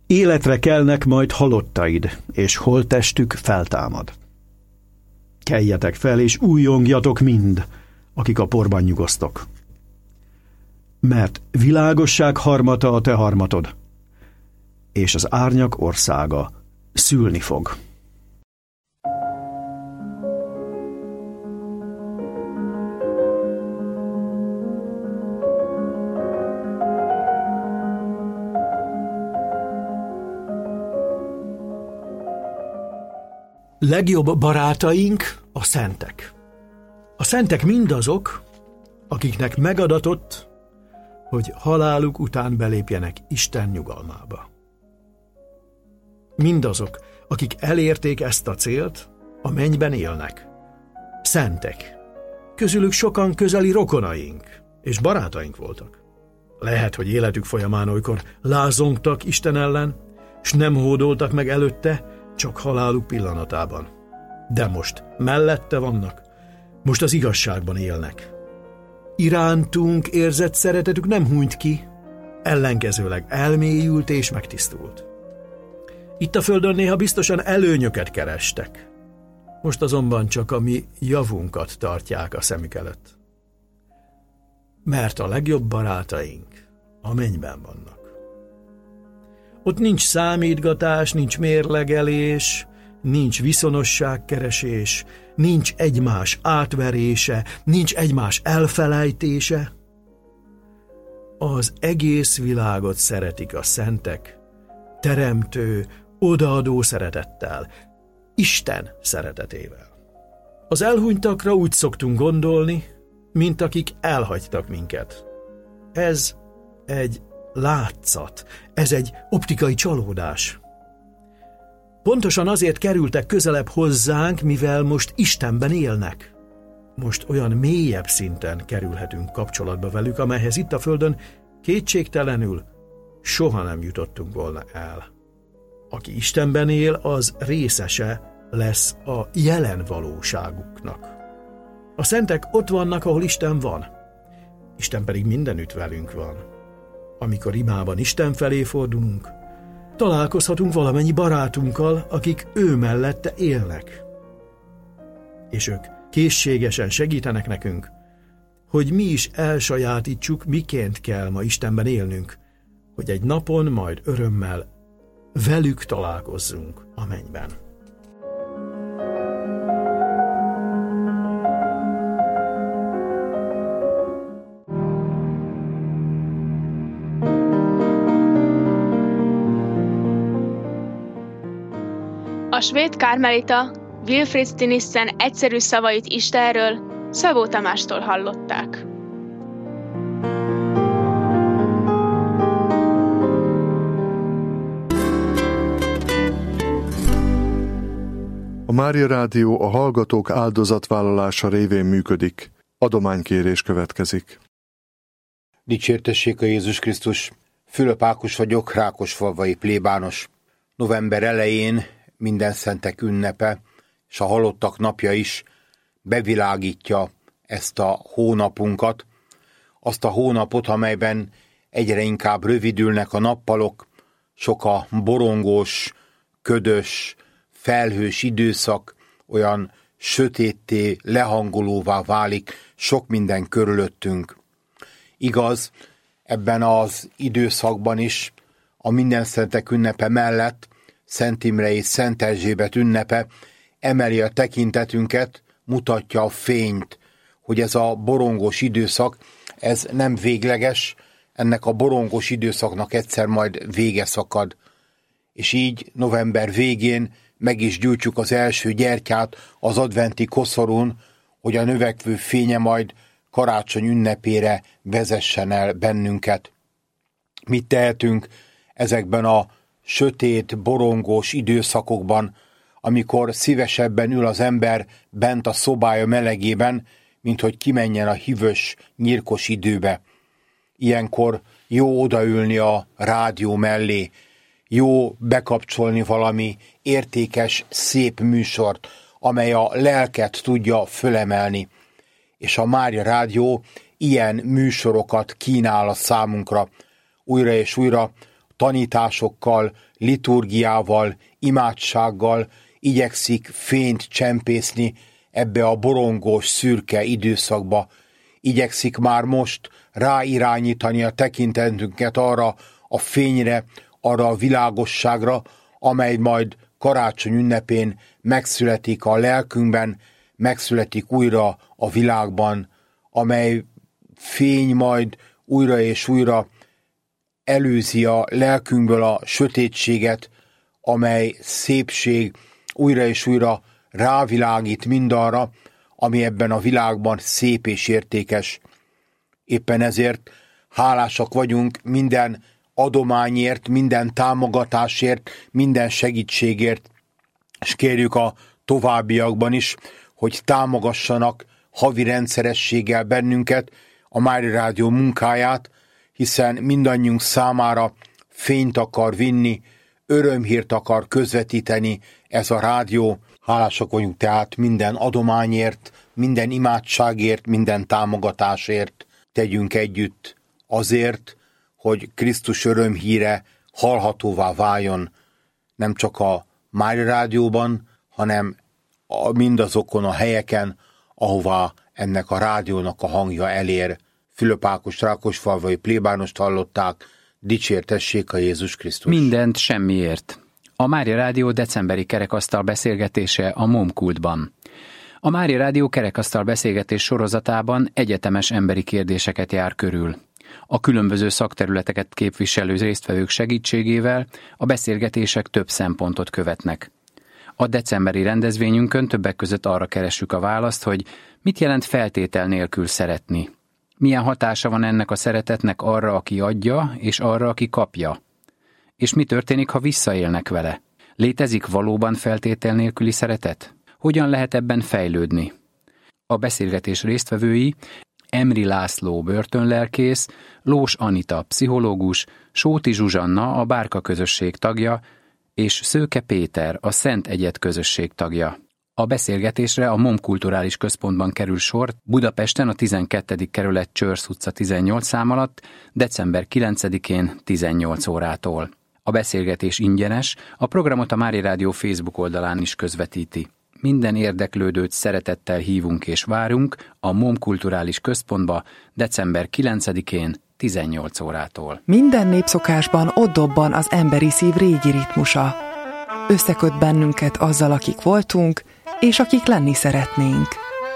Életre kelnek majd halottaid, és holttestük feltámad. Keljetek fel, és újjongjatok mind, akik a porban nyugosztok. Mert világosság harmata a te harmatod, és az árnyak országa szülni fog. Legjobb barátaink a szentek. A szentek mindazok, akiknek megadatott, hogy haláluk után belépjenek Isten nyugalmába. Mindazok, akik elérték ezt a célt, a mennyben élnek. Szentek. Közülük sokan közeli rokonaink és barátaink voltak. Lehet, hogy életük folyamán olykor lázongtak Isten ellen, s nem hódoltak meg előtte, csak haláluk pillanatában. De most mellette vannak, most az igazságban élnek. Irántunk érzett szeretetük nem hunyt ki, ellenkezőleg elmélyült és megtisztult. Itt a földön néha biztosan előnyöket kerestek, most azonban csak a mi javunkat tartják a szemük előtt. Mert a legjobb barátaink a mennyben vannak. Ott nincs számítgatás, nincs mérlegelés, nincs viszonosságkeresés, nincs egymás átverése, nincs egymás elfelejtése. Az egész világot szeretik a szentek, teremtő, odaadó szeretettel, Isten szeretetével. Az elhunytakra úgy szoktunk gondolni, mint akik elhagytak minket. Ez egy látszat, ez egy optikai csalódás. Pontosan azért kerültek közelebb hozzánk, mivel most Istenben élnek. Most olyan mélyebb szinten kerülhetünk kapcsolatba velük, amelyhez itt a földön kétségtelenül soha nem jutottunk volna el. Aki Istenben él, az részese lesz a jelen valóságuknak. A szentek ott vannak, ahol Isten van. Isten pedig mindenütt velünk van. Amikor imában Isten felé fordulunk, találkozhatunk valamennyi barátunkkal, akik ő mellette élnek. És ők készségesen segítenek nekünk, hogy mi is elsajátítsuk, miként kell ma Istenben élnünk, hogy egy napon majd örömmel velük találkozzunk a mennyben. A svéd kármelita Wilfrid Stinissen egyszerű szavait Istenről Szabó Tamástól hallották. A Mária Rádió a hallgatók áldozatvállalása révén működik. Adománykérés következik. Dicsértessék a Jézus Krisztus! Fülöp Ákos vagyok, rákosfalvai plébános. November elején minden szentek ünnepe, és a halottak napja is bevilágítja ezt a hónapunkat, azt a hónapot, amelyben egyre inkább rövidülnek a nappalok, sok a borongós, ködös, felhős időszak, olyan sötétté, lehangolóvá válik sok minden körülöttünk. Igaz, ebben az időszakban is a mindenszentek ünnepe mellett Szent Imre és Szent Erzsébet ünnepe emeli a tekintetünket, mutatja a fényt, hogy ez a borongós időszak, ez nem végleges, ennek a borongós időszaknak egyszer majd vége szakad. És így november végén meg is gyújtjuk az első gyertyát az adventi koszorún, hogy a növekvő fénye majd karácsony ünnepére vezessen el bennünket. Mit tehetünk ezekben a sötét, borongós időszakokban, amikor szívesebben ül az ember bent a szobája melegében, mint hogy kimenjen a hűvös, nyírkos időbe. Ilyenkor jó odaülni a rádió mellé, jó bekapcsolni valami értékes, szép műsort, amely a lelket tudja fölemelni. És a Mária Rádió ilyen műsorokat kínál a számunkra. Újra és újra tanításokkal, liturgiával, imádsággal igyekszik fényt csempészni ebbe a borongós, szürke időszakba. Igyekszik már most ráirányítani a tekintetünket arra a fényre, arra a világosságra, amely majd karácsony ünnepén megszületik a lelkünkben, megszületik újra a világban, amely fény majd újra és újra előzi a lelkünkből a sötétséget, amely szépség újra és újra rávilágít mindarra, ami ebben a világban szép és értékes. Éppen ezért hálásak vagyunk minden adományért, minden támogatásért, minden segítségért, és kérjük a továbbiakban is, hogy támogassanak havi rendszerességgel bennünket, a Mária Rádió munkáját, hiszen mindannyiunk számára fényt akar vinni, örömhírt akar közvetíteni ez a rádió. Hálásak vagyunk tehát minden adományért, minden imádságért, minden támogatásért. Tegyünk együtt azért, hogy Krisztus örömhíre hallhatóvá váljon, nem csak a Mária Rádióban, hanem mindazokon a helyeken, ahová ennek a rádiónak a hangja elér. Fülöp Ákos rákosfalvai plébánost hallották, dicsértessék a Jézus Krisztus. Mindent semmiért. A Mária Rádió decemberi kerekasztal beszélgetése a MOM-kultban. A Mária Rádió kerekasztal beszélgetés sorozatában egyetemes emberi kérdéseket jár körül. A különböző szakterületeket képviselő résztvevők segítségével a beszélgetések több szempontot követnek. A decemberi rendezvényünkön többek között arra keressük a választ, hogy mit jelent feltétel nélkül szeretni. Milyen hatása van ennek a szeretetnek arra, aki adja, és arra, aki kapja? És mi történik, ha visszaélnek vele? Létezik valóban feltétel nélküli szeretet? Hogyan lehet ebben fejlődni? A beszélgetés résztvevői Emri László börtönlelkész, Lós Anita pszichológus, Sóti Zsuzsanna a Bárka közösség tagja, és Szőke Péter a Szent Egyed közösség tagja. A beszélgetésre a MOM Kulturális Központban kerül sor Budapesten a 12. kerület Csörsz utca 18 szám alatt december 9-én 18 órától. A beszélgetés ingyenes, a programot a Mária Rádió Facebook oldalán is közvetíti. Minden érdeklődőt szeretettel hívunk és várunk a MOM Kulturális Központba december 9-én 18 órától. Minden népszokásban ott dobban az emberi szív régi ritmusa. Összeköt bennünket azzal, akik voltunk, és akik lenni szeretnénk.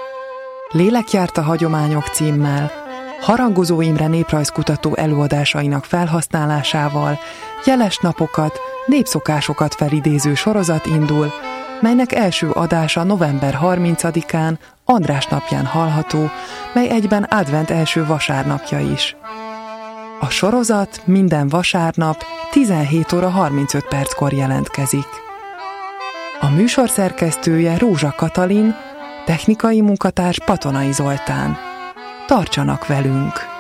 Lélekjárt a hagyományok címmel, Harangozó Imre néprajzkutató előadásainak felhasználásával jeles napokat, népszokásokat felidéző sorozat indul, melynek első adása november 30-án, András napján hallható, mely egyben advent első vasárnapja is. A sorozat minden vasárnap 17 óra 35 perckor jelentkezik. A műsor szerkesztője Rózsa Katalin, technikai munkatárs Patonai Zoltán. Tartsanak velünk!